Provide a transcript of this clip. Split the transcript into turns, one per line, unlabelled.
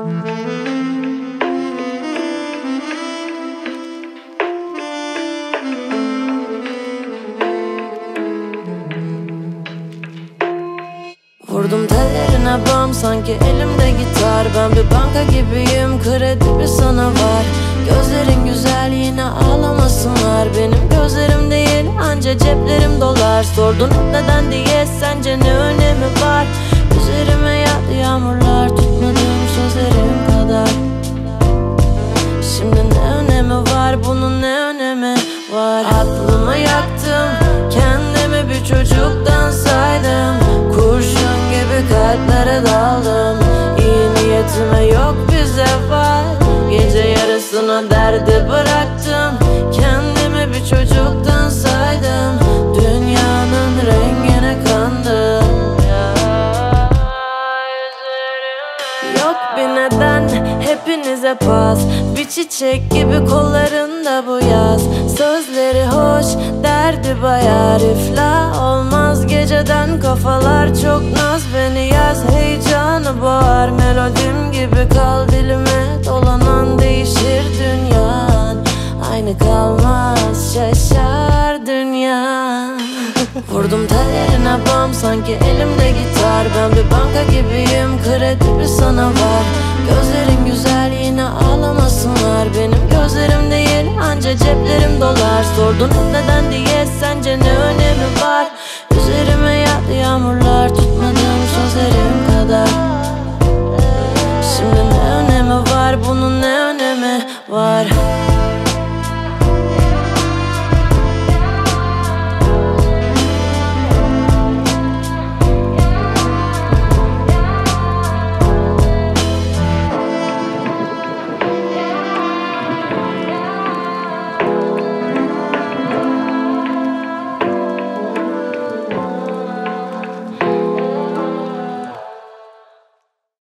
Vurdum tellerine bam, sanki elimde gitar. Ben bir banka gibiyim, kredi bir sana var. Gözlerin güzel, yine ağlamasınlar. Benim gözlerim değil, anca ceplerim dolar. Sordun neden diye, sence ne önemi var? Üzerime yağdı yağmurlar, tutmadığım sözlerim kadar. Şimdi ne önemi var, bunun ne önemi var? Aklımı yaktım, kendimi bir çocuktan saydım. Kurşun gibi kalplere daldım. İyi niyetime yok bir zeval. Gece yarısına derdi bıraktım. Kendimi bir çocuktan saydım. Dünyanın rengine kandım. Yok bir neden, hepinize pas. Bir çiçek gibi kollarında bu yaz. Sözleri hoş, derdi bayar. İflah olmaz geceden, kafalar çok naz. Beni yaz, heyecanı boğar. Melodim gibi kal dilime dolanan. Değişir dünyan, aynı kalmaz, şaşar dünya. Vurdum tellerine bam, sanki elimde gitar. Ben bir banka gibiyim, kredi bir sana var. Gözlerin güzel, yine ağlamasınlar. Benim gözlerim değil, anca ceplerim dolar. Sordun neden diye,